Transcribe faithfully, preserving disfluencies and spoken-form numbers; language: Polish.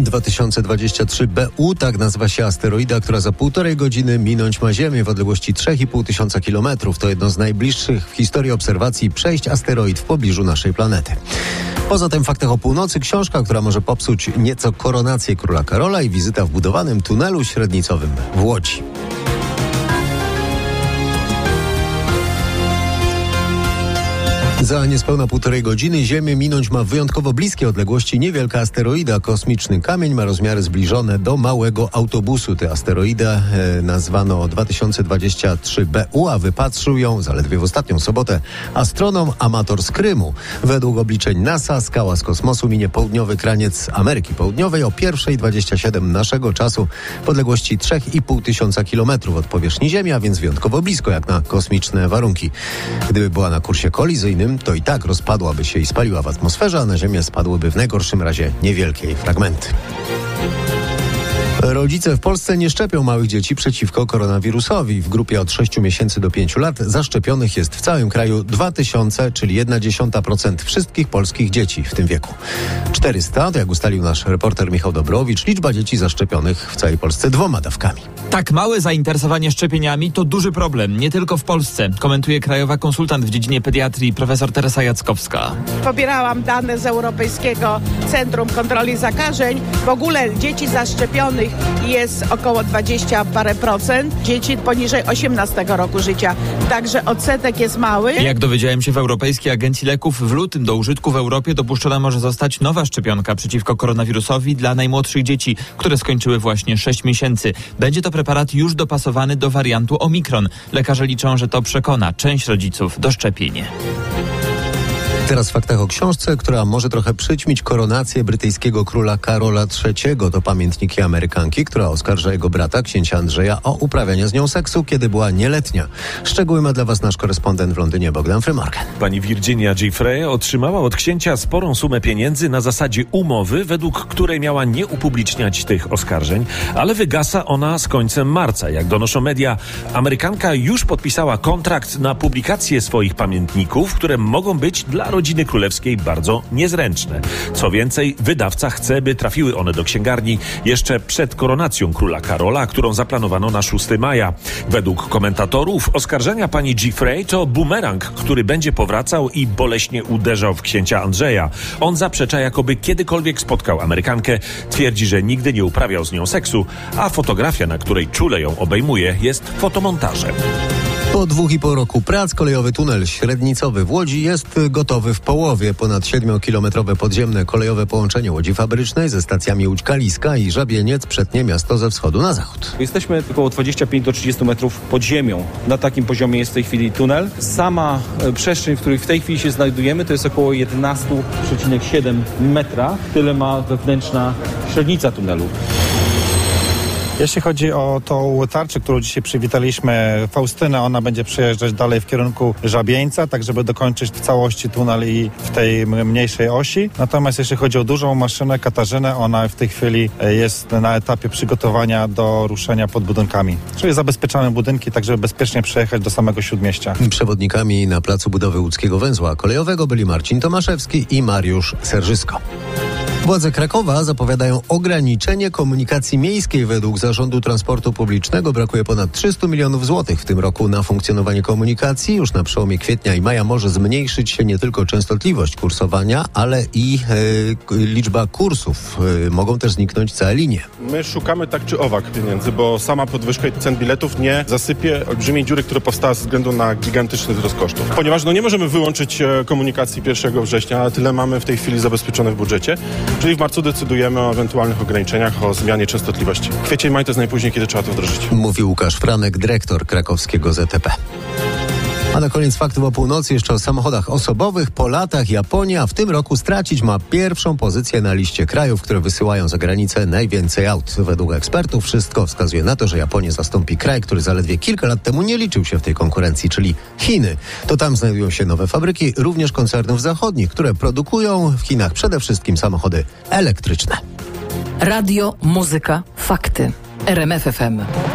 dwa tysiące dwadzieścia trzy B U, tak nazywa się asteroida, która za półtorej godziny minąć ma Ziemię w odległości trzy i pół tysiąca kilometrów. To jedno z najbliższych w historii obserwacji przejść asteroid w pobliżu naszej planety. Poza tym w Faktach o północy książka, która może popsuć nieco koronację króla Karola i wizyta w budowanym tunelu średnicowym w Łodzi. Za niespełna półtorej godziny Ziemię minąć ma w wyjątkowo bliskiej odległości niewielka asteroida. Kosmiczny kamień ma rozmiary zbliżone do małego autobusu. Tę asteroidę e, nazwano dwa tysiące dwadzieścia trzy B U, a wypatrzył ją zaledwie w ostatnią sobotę astronom amator z Krymu. Według obliczeń NASA skała z kosmosu minie południowy kraniec Ameryki Południowej o pierwsza dwadzieścia siedem naszego czasu w odległości trzy i pół tysiąca kilometrów od powierzchni Ziemi, a więc wyjątkowo blisko jak na kosmiczne warunki. Gdyby była na kursie kolizyjnym, to i tak rozpadłaby się i spaliła w atmosferze, a na Ziemię spadłyby w najgorszym razie niewielkie jej fragmenty. Rodzice w Polsce nie szczepią małych dzieci przeciwko koronawirusowi. W grupie od sześciu miesięcy do pięciu lat zaszczepionych jest w całym kraju dwa tysiące, czyli jedna dziesiąta procent wszystkich polskich dzieci w tym wieku. czterysta, to jak ustalił nasz reporter Michał Dobrowicz, liczba dzieci zaszczepionych w całej Polsce dwoma dawkami. Tak małe zainteresowanie szczepieniami to duży problem, nie tylko w Polsce, komentuje krajowa konsultant w dziedzinie pediatrii profesor Teresa Jackowska. Pobierałam dane z Europejskiego Centrum Kontroli Zakażeń. W ogóle dzieci zaszczepionych jest około dwadzieścia parę procent, dzieci poniżej osiemnastego roku życia. Także odsetek jest mały. Jak dowiedziałem się w Europejskiej Agencji Leków, w lutym do użytku w Europie dopuszczona może zostać nowa szczepionka przeciwko koronawirusowi dla najmłodszych dzieci, które skończyły właśnie sześć miesięcy. Będzie to preparat już dopasowany do wariantu Omikron. Lekarze liczą, że to przekona część rodziców do szczepienia. Teraz w faktach o książce, która może trochę przyćmić koronację brytyjskiego króla Karola trzeciego. To pamiętniki Amerykanki, która oskarża jego brata, księcia Andrzeja, o uprawianie z nią seksu, kiedy była nieletnia. Szczegóły ma dla was nasz korespondent w Londynie Bogdan Frymorgan. Pani Virginia Giuffre otrzymała od księcia sporą sumę pieniędzy na zasadzie umowy, według której miała nie upubliczniać tych oskarżeń, ale wygasa ona z końcem marca. Jak donoszą media, Amerykanka już podpisała kontrakt na publikację swoich pamiętników, które mogą być dla rodziny królewskiej bardzo niezręczne. Co więcej, wydawca chce, by trafiły one do księgarni jeszcze przed koronacją króla Karola, którą zaplanowano na szóstego maja. Według komentatorów oskarżenia pani Giuffre to bumerang, który będzie powracał i boleśnie uderzał w księcia Andrzeja. On zaprzecza, jakoby kiedykolwiek spotkał Amerykankę, twierdzi, że nigdy nie uprawiał z nią seksu, a fotografia, na której czule ją obejmuje, jest fotomontażem. Po dwóch i pół roku prac kolejowy tunel średnicowy w Łodzi jest gotowy w połowie. Ponad siedmiokilometrowe podziemne kolejowe połączenie Łodzi Fabrycznej ze stacjami Łódź Kaliska i Żabieniec przetnie miasto ze wschodu na zachód. Jesteśmy około dwadzieścia pięć do trzydziestu metrów pod ziemią. Na takim poziomie jest w tej chwili tunel. Sama przestrzeń, w której w tej chwili się znajdujemy, to jest około jedenaście przecinek siedem metra. Tyle ma wewnętrzna średnica tunelu. Jeśli chodzi o tą tarczę, którą dzisiaj przywitaliśmy, Faustynę, ona będzie przejeżdżać dalej w kierunku Żabieńca, tak żeby dokończyć w całości tunel i w tej mniejszej osi. Natomiast jeśli chodzi o dużą maszynę Katarzynę, ona w tej chwili jest na etapie przygotowania do ruszenia pod budynkami. Czyli zabezpieczamy budynki, tak żeby bezpiecznie przejechać do samego Śródmieścia. Przewodnikami na placu budowy łódzkiego węzła kolejowego byli Marcin Tomaszewski i Mariusz Serżysko. Władze Krakowa zapowiadają ograniczenie komunikacji miejskiej. Według Zarządu Transportu Publicznego brakuje ponad trzysta milionów złotych w tym roku na funkcjonowanie komunikacji. Już na przełomie kwietnia i maja może zmniejszyć się nie tylko częstotliwość kursowania, ale i e, liczba kursów. E, mogą też zniknąć całe linie. My szukamy tak czy owak pieniędzy, bo sama podwyżka cen biletów nie zasypie olbrzymiej dziury, która powstała ze względu na gigantyczny wzrost kosztów. Ponieważ no nie możemy wyłączyć komunikacji pierwszego września, a tyle mamy w tej chwili zabezpieczone w budżecie. Czyli w marcu decydujemy o ewentualnych ograniczeniach, o zmianie częstotliwości. Kwiecień, maj to jest najpóźniej, kiedy trzeba to wdrożyć. Mówi Łukasz Franek, dyrektor krakowskiego Z T P. A na koniec faktów o północy jeszcze o samochodach osobowych. Po latach Japonia w tym roku stracić ma pierwszą pozycję na liście krajów, które wysyłają za granicę najwięcej aut. Według ekspertów wszystko wskazuje na to, że Japonię zastąpi kraj, który zaledwie kilka lat temu nie liczył się w tej konkurencji, czyli Chiny. To tam znajdują się nowe fabryki, również koncernów zachodnich, które produkują w Chinach przede wszystkim samochody elektryczne. Radio, muzyka, fakty. R M F F M.